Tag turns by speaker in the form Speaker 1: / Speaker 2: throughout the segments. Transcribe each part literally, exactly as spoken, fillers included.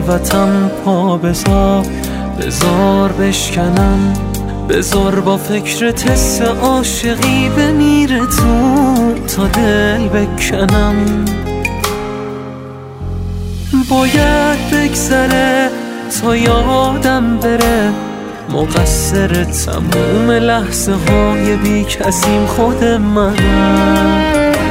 Speaker 1: خلوتم پا بذار، بذار بشکنم، بذار با فکر تست عاشقی بمیره تو تا دل بکنم. باید بگذره تا یادم بره، مقصر تموم لحظه های بی کسیم خود منم.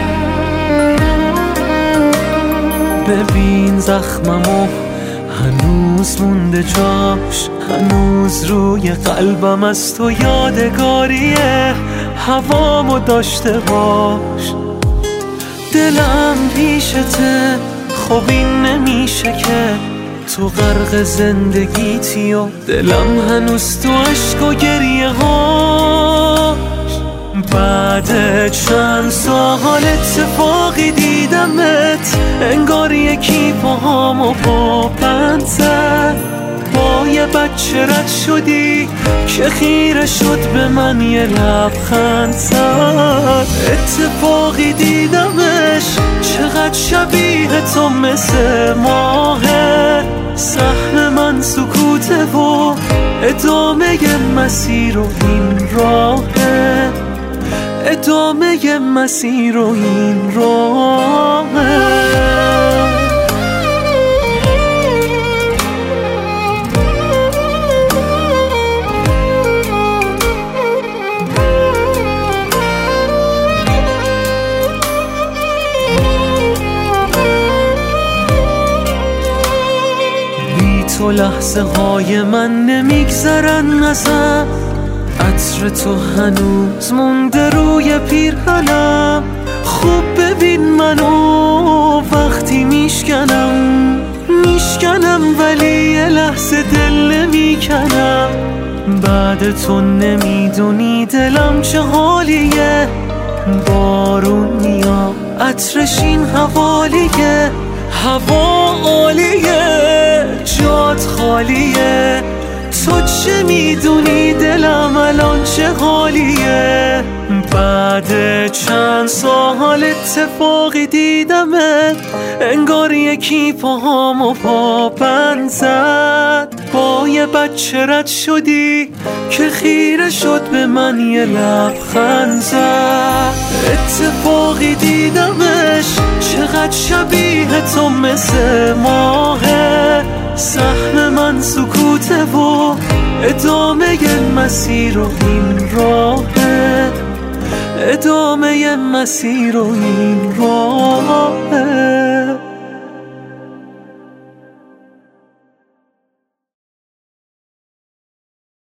Speaker 1: ببین زخممو هنوز مونده جاش، هنوز روی قلبم از تو یادگاریه، هوامو داشته باش. دلم پیشته خب این نمیشه که تو غرق زندگیتی و دلم هنوز تو عشق و گریه هاش. بعد چند سال اتفاقی دیدمت، انگار یکی پاهامو با بند زد. با یه بچه رد شدی که خیره شد به من یه لبخند زد. اتفاقی دیدمش چقدر شبیه تو مثل ماهه، سهم من سکوته و ادامه مسیر و این راهه، ادامه مسیر و این راهه. تو لحظه های من نمیگذرن ازم، عطر تو هنوز مونده روی پیرهنم. خوب ببین منو وقتی میشکنم، میشکنم ولی یه لحظه دل نمیکنم. بعد تو نمیدونی دلم چه حالیه، بارون میاد عطرش این حوالیه، هوا عالیه جات خالیه. تو چه میدونی دلم الان چه حالیه. بعد چند سال اتفاقی دیدمت، انگار یکی پاهامو پا بند زد. با یه بچه رد شدی که خیره شد به من یه لبخند زد. اتفاقی دیدمش چقدر شبیه تو مثل ماهه، سهم من سکوته و ادامه مسیر و این راهه، ادامه مسیر و این راهه.